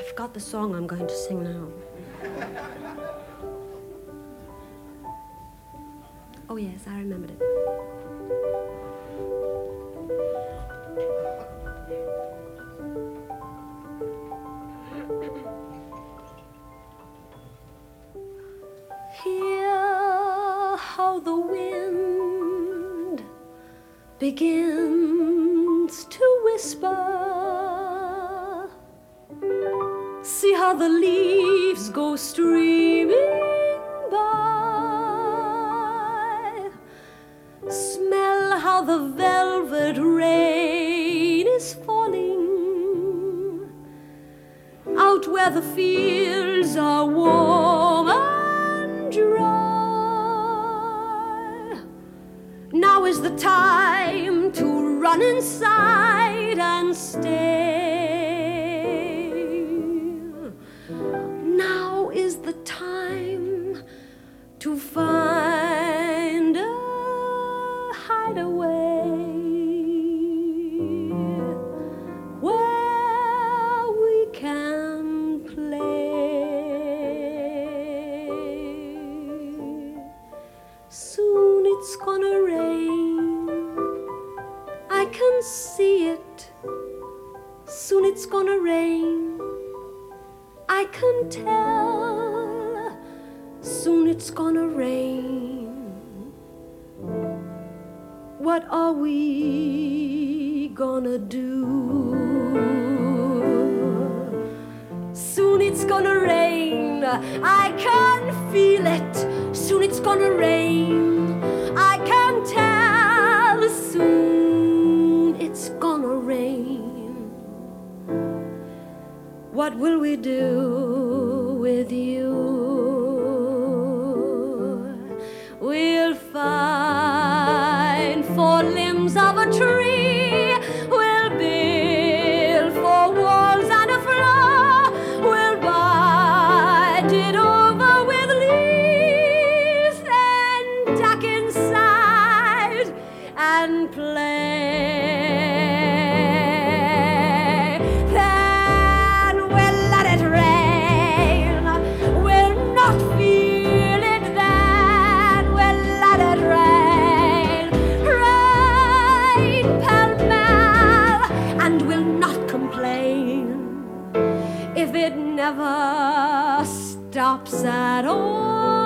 forgot the song I'm going to sing now. Oh, yes, I remembered it. Hear how the wind begins to whisper. See how the leaves go streaming by. Smell how the velvet rain is falling out where the fields are warm and dry. Now is the time to run inside and stay. Now is the time to find a hideaway where we can play. Soon it's gonna rain, I can see it. Soon it's gonna rain, I can tell. Soon it's gonna rain. What are we gonna do? Soon it's gonna rain, I can feel it. Soon it's gonna rain, I can tell. Soon it's gonna rain. What will we do with you? We'll find 4 limbs of a tree. We'll build 4 walls and a floor. We'll bind it over with leaves and duck inside and play. Then we'll let it rain. We'll not feel it then. We'll let it rain. Rain pell-mell, and we'll not complain if it never stops at all.